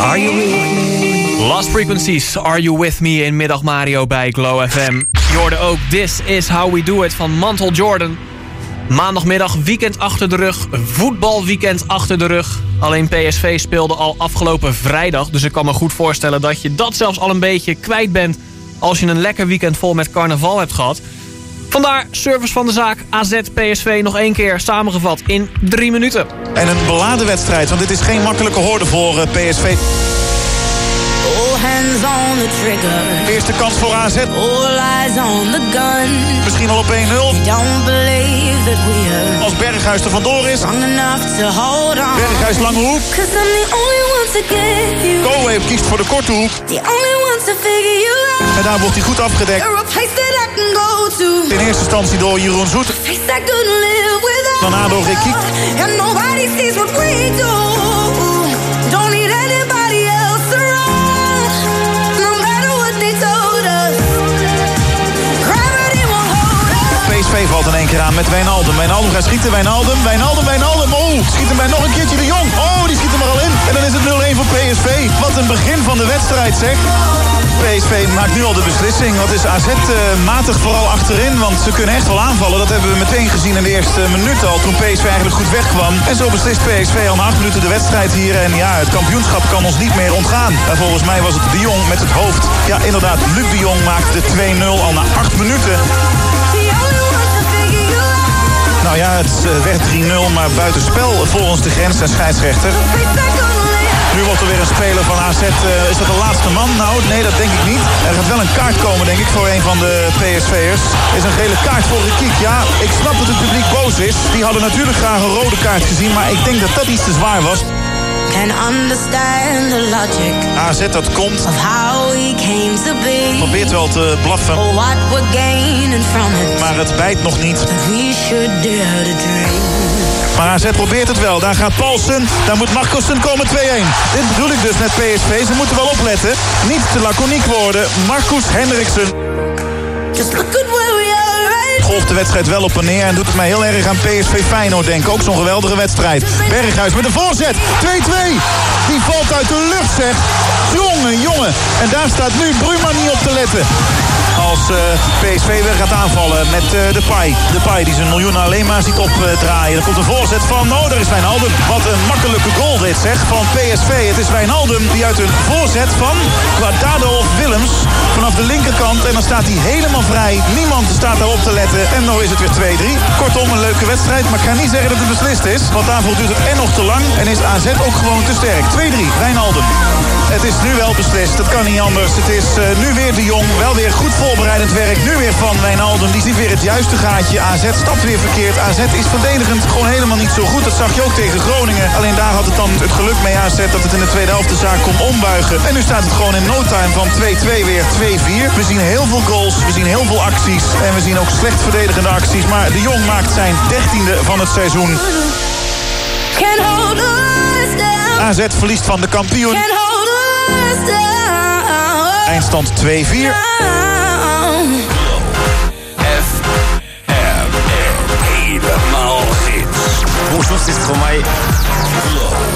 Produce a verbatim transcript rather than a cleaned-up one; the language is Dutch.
Are you with me? Lost Frequencies, Are You With Me in Middag Mario bij Glow F M. Je hoorde ook This Is How We Do It van Mantle Jordan. Maandagmiddag, weekend achter de rug, voetbalweekend achter de rug. Alleen P S V speelde al afgelopen vrijdag, dus ik kan me goed voorstellen dat je dat zelfs al een beetje kwijt bent als je een lekker weekend vol met carnaval hebt gehad. Vandaar service van de zaak A Z P S V nog één keer samengevat in drie minuten. En een beladen wedstrijd, want dit is geen makkelijke hoorde voor P S V. All hands on the trigger. Eerste kans voor A Z. All eyes on the gun. Misschien al op één nul. Don't believe that we are. Als Berghuis er vandoor is. Strong enough to hold on. Berghuis lange hoek. Cause I'm the only one to get you. Koolweep kiest voor de korte hoek. The only one to figure you out. En daar wordt hij goed afgedekt. You're a place that I can go to. In eerste instantie door Jeroen Zoet. A face I couldn't live without. Daarna door Rekiek. And nobody sees what we do. Don't need anybody else around. P S V valt in één keer aan met Wijnaldum. Wijnaldum gaat schieten. Wijnaldum, Wijnaldum, Wijnaldum. Oh, schiet hem bij nog een keertje de Jong. Oh, die schiet hem er al in. En dan is het nul één voor P S V. Wat een begin van de wedstrijd, zeg. P S V maakt nu al de beslissing. Wat is A Z uh, matig vooral achterin? Want ze kunnen echt wel aanvallen. Dat hebben we meteen gezien in de eerste minuut al. Toen P S V eigenlijk goed wegkwam. En zo beslist P S V al na acht minuten de wedstrijd hier. En ja, het kampioenschap kan ons niet meer ontgaan. En volgens mij was het de Jong met het hoofd. Ja, inderdaad, Luc de Jong maakt de twee nul al na acht minuten. Nou ja, het werd drie nul, maar buitenspel volgens de grens en scheidsrechter. Nu wordt er weer een speler van A Z. Uh, is dat de laatste man? Nou, nee, dat denk ik niet. Er gaat wel een kaart komen, denk ik, voor een van de P S V'ers. Is een gele kaart voor Rekiek. Ja, ik snap dat het publiek boos is. Die hadden natuurlijk graag een rode kaart gezien, maar ik denk dat dat iets te zwaar was. Can understand the logic. A Z dat komt. Of how he came to be. Probeert wel te blaffen. Or what we're gaining from it. Maar het bijt nog niet. We should dare to dream. Maar A Z probeert het wel. Daar gaat Paulsen. Daar moet Marcussen komen twee één. Dit bedoel ik dus met P S V. Ze moeten wel opletten. Niet te laconiek worden. Marcus Hendriksen. Just look at where we are right. Golft de wedstrijd wel op en neer en doet het mij heel erg aan P S V Feyenoord denken. Ook zo'n geweldige wedstrijd. Berghuis met een voorzet. twee twee. Die valt uit de lucht, zeg. Jongen, jongen. En daar staat nu Bruma niet op te letten. Als uh, P S V weer gaat aanvallen met uh, Depay. Depay die zijn miljoenen alleen maar ziet opdraaien. Er komt een voorzet van, oh, daar is Wijnaldum. Wat een makkelijke goal dit, zeg, van P S V. Het is Wijnaldum die uit een voorzet van Guardado of Willems vanaf de linkerkant. En dan staat hij helemaal vrij. Niemand staat daarop te letten. En nou is het weer twee drie. Kortom, een leuke wedstrijd. Maar ik ga niet zeggen dat het beslist is. Want daarvoor duurt het en nog te lang. En is A Z ook gewoon te sterk. twee drie, Wijnaldum. Het is nu wel beslist. Het kan niet anders. Het is uh, nu weer de Jong. Wel weer goed voorbereidend werk. Nu weer van Wijnaldum. Die ziet weer het juiste gaatje. A Z stapt weer verkeerd. A Z is verdedigend gewoon helemaal niet zo goed. Dat zag je ook tegen Groningen. Alleen daar had het dan het geluk mee A Z dat het in de tweede helft de zaak kon ombuigen. En nu staat het gewoon in no time van twee twee weer twee vier. We zien heel veel goals. We zien heel veel acties. En we zien ook slecht verdedigende acties. Maar de Jong maakt zijn dertiende van het seizoen. A Z verliest van de kampioen. Eindstand twee vier. F M helemaal hits. Bonjour, c'est Stromae.